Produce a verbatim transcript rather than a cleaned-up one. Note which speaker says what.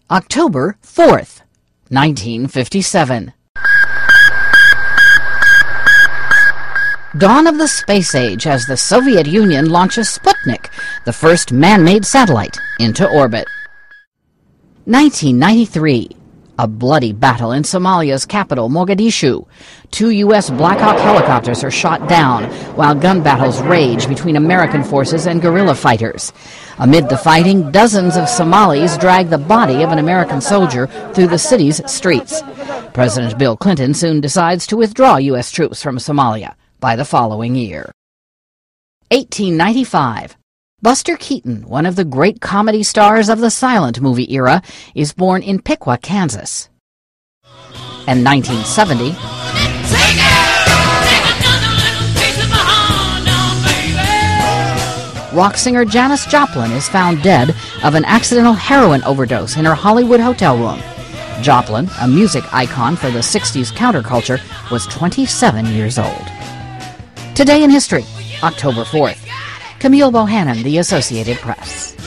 Speaker 1: October fourth, nineteen fifty-seven. Dawn of the space age as the Soviet Union launches Sputnik, the first man-made satellite, into orbit. nineteen ninety-three. A bloody battle in Somalia's capital, Mogadishu. Two U S Black Hawk helicopters are shot down, while gun battles rage between American forces and guerrilla fighters. Amid the fighting, dozens of Somalis drag the body of an American soldier through the city's streets. President Bill Clinton soon decides to withdraw U S troops from Somalia by the following year. eighteen ninety-five. Buster Keaton, one of the great comedy stars of the silent movie era, is born in Piqua, Kansas. And nineteen seventy, rock singer Janis Joplin is found dead of an accidental heroin overdose in her Hollywood hotel room. Joplin, a music icon for the sixties counterculture, was twenty-seven years old. Today in History, October fourth. Camille Bohannon, The Associated Press.